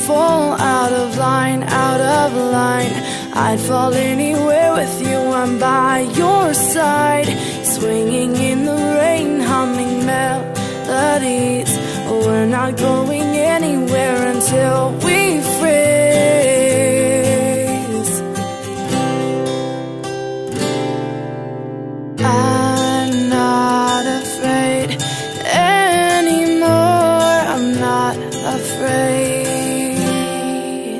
fall out of line, out of line. I'd fall anywhere with you, I'm by your side, swinging in the rain, humming melodies. We're not going anywhere until we freeze. I'm not afraid anymore, I'm not afraid.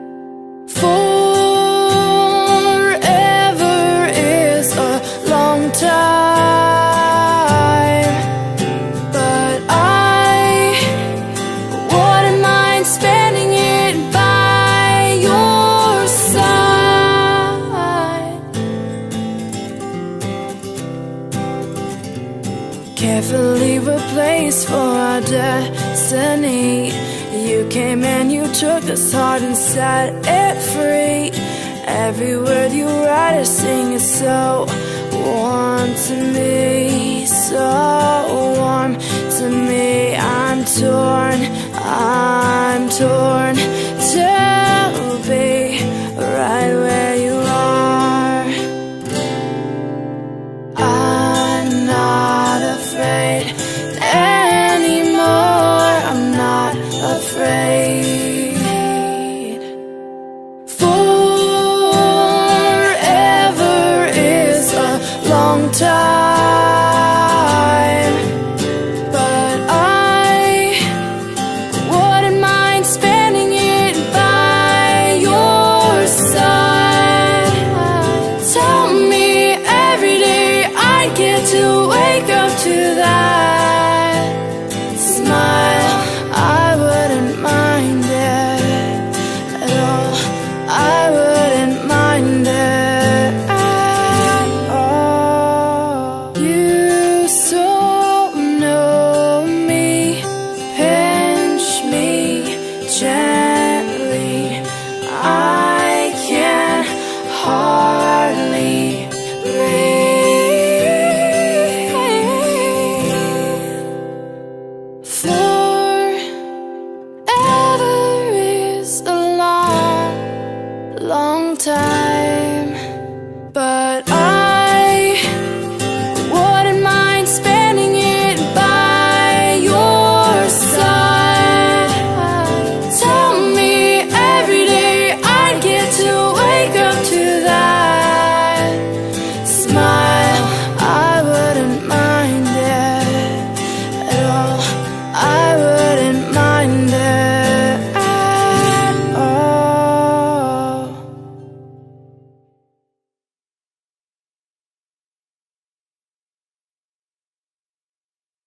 Forever is a long time, but I wouldn't mind spending it by your side. Carefully replaced for our destiny. You came and you took this heart and set it free. Every word you write or sing is so warm to me, so warm to me. I'm torn to be right where